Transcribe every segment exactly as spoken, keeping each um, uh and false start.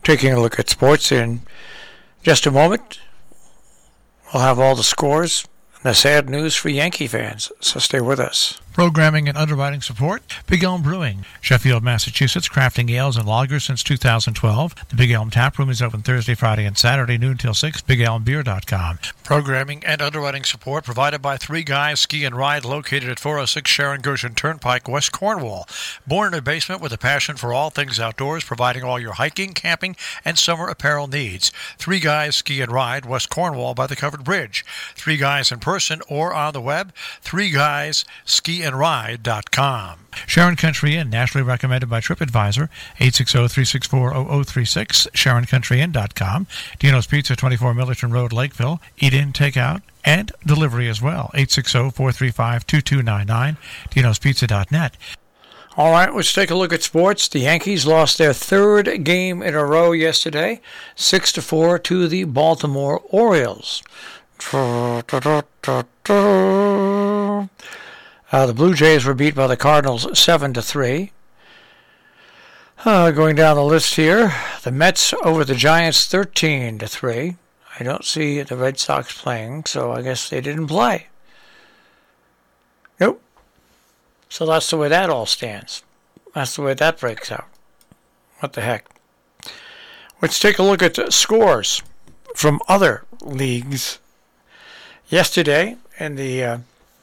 taking a look at sports in just a moment. We'll have all the scores and the sad news for Yankee fans, so stay with us. Programming and underwriting support, Big Elm Brewing, Sheffield, Massachusetts, crafting ales and lagers since two thousand twelve. The Big Elm Tap Room is open Thursday, Friday, and Saturday, noon till six, big elm beer dot com. Programming and underwriting support provided by Three Guys Ski and Ride, located at four oh six Sharon Gershon Turnpike, West Cornwall. Born in a basement with a passion for all things outdoors, providing all your hiking, camping, and summer apparel needs. Three Guys Ski and Ride, West Cornwall by the Covered Bridge. Three Guys in person or on the web, three guys ski and ride dot com. Sharon Country Inn, nationally recommended by TripAdvisor, eight six zero, three six four, zero zero three six, sharon country inn dot com. Dino's Pizza, twenty-four Millerton Road, Lakeville. Eat in, take out, and delivery as well. eight six zero, four three five, two two nine nine, dinos pizza dot net. All right, let's take a look at sports. The Yankees lost their third game in a row yesterday, six to four to the Baltimore Orioles. Uh, the Blue Jays were beat by the Cardinals seven to three. Uh, going down the list here, the Mets over the Giants thirteen to three. I don't see the Red Sox playing, so I guess they didn't play. Nope. So that's the way that all stands. That's the way that breaks out. What the heck? Let's take a look at the scores from other leagues. Yesterday, in the uh,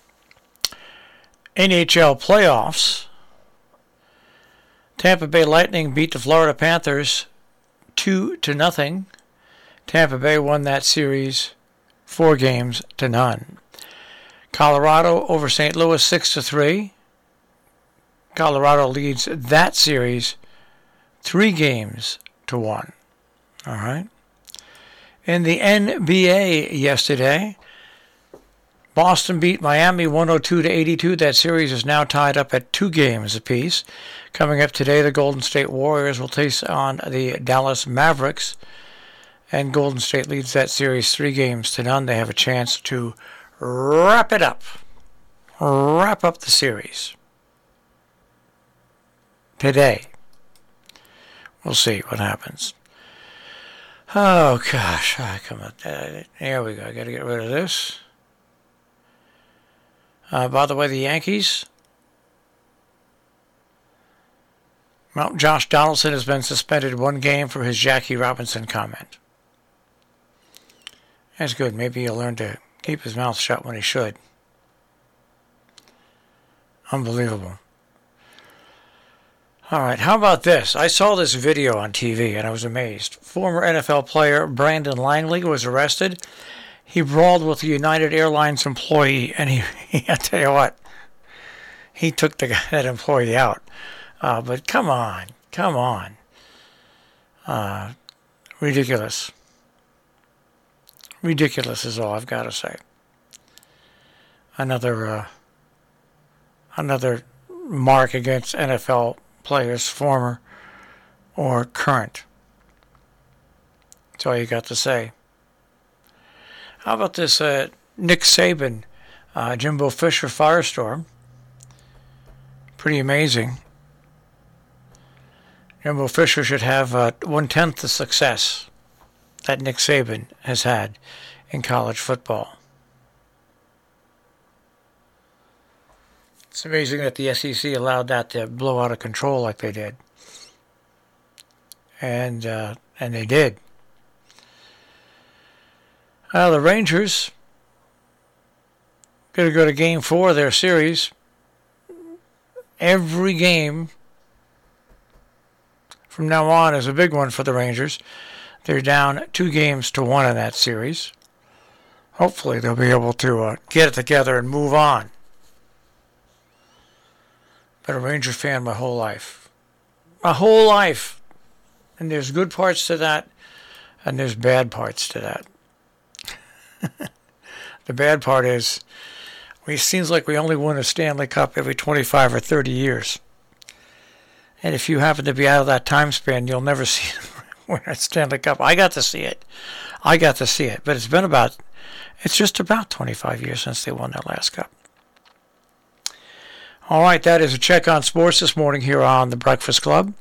N H L playoffs, Tampa Bay Lightning beat the Florida Panthers two to nothing. Tampa Bay won that series four games to none. Colorado over Saint Louis six to three. Colorado leads that series three games to one. All right. In the N B A yesterday, Boston beat Miami one oh two to eighty-two. That series is now tied up at two games apiece. Coming up today, the Golden State Warriors will take on the Dallas Mavericks, and Golden State leads that series three games to none. They have a chance to wrap it up, wrap up the series today. We'll see what happens. Oh gosh, ah, come on. Uh, here we go. I got to get rid of this. Uh, by the way, the Yankees, well, Josh Donaldson has been suspended one game for his Jackie Robinson comment. That's good. Maybe he'll learn to keep his mouth shut when he should. Unbelievable. All right, how about this? I saw this video on T V and I was amazed. Former N F L player Brandon Langley was arrested. He brawled with a United Airlines employee, and he, he I tell you what, he took the that employee out. Uh, but come on, come on. Uh, ridiculous. Ridiculous is all I've got to say. Another, uh, another mark against N F L players, former or current. That's all you got to say. How about this uh, Nick Saban, uh, Jimbo Fisher firestorm? Pretty amazing. Jimbo Fisher should have uh, one-tenth the success that Nick Saban has had in college football. It's amazing that the S E C allowed that to blow out of control like they did. And, uh, and they did. Uh, the Rangers going to go to game four of their series. Every game from now on is a big one for the Rangers. They're down two games to one in that series. Hopefully they'll be able to uh, get it together and move on. Been a Ranger fan my whole life. My whole life. And there's good parts to that, and there's bad parts to that. The bad part is, it seems like we only win a Stanley Cup every twenty-five or thirty years. And if you happen to be out of that time span, you'll never see them win a Stanley Cup. I got to see it. I got to see it. But it's been about, it's just about twenty-five years since they won their last cup. All right, that is a check on sports this morning here on The Breakfast Club.